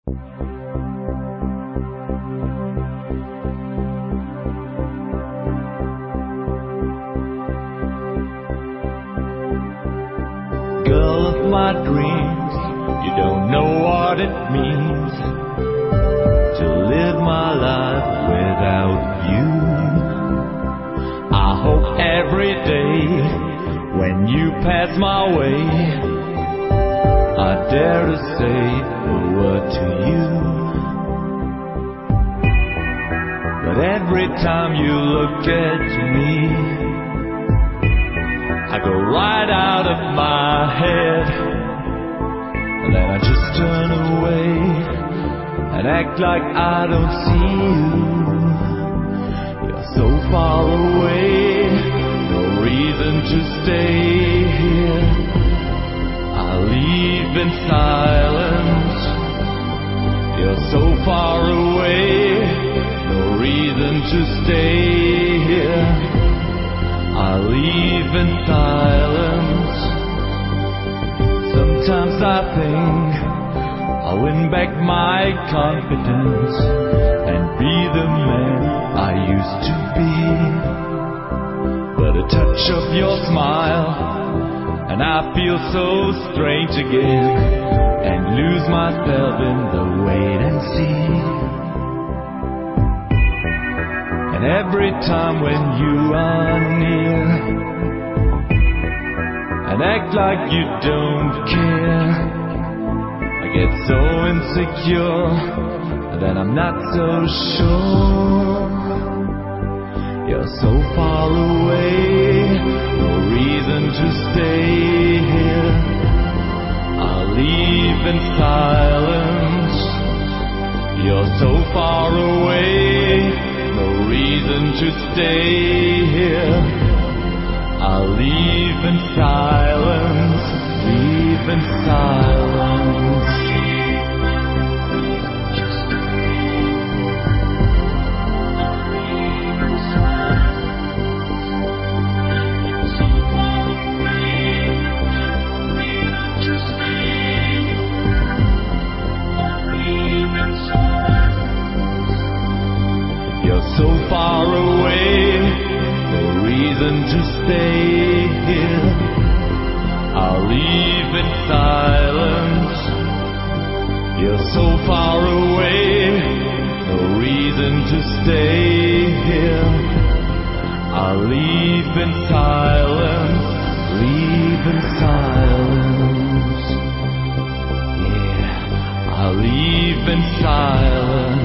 Girl of my dreams, you don't know what it means to live my life without you. I hope every day when you pass my way, I dare to say a word to you. But every time you look at me, I go right out of my head, and then I just turn away and act like I don't see you. You're so far away, no reason to stay here. I leave in silence. You're so far away, no reason to stay here. I leave in silence. Sometimes I think I'll win back my confidence and be the man I used to be. But a touch of your smile and I feel so strange again, and lose myself in the wait and see. And every time when you are near and act like you don't care, I get so insecure that I'm not so sure. You're so far away, no reason to stay here. I'll leave in silence. You're so far away, no reason to stay here. I'll leave in silence, leave in silence. You're so far away, no reason to stay here. I'll leave in silence. You're so far away, no reason to stay here. I'll leave in silence, leave in silence. Yeah, I'll leave in silence.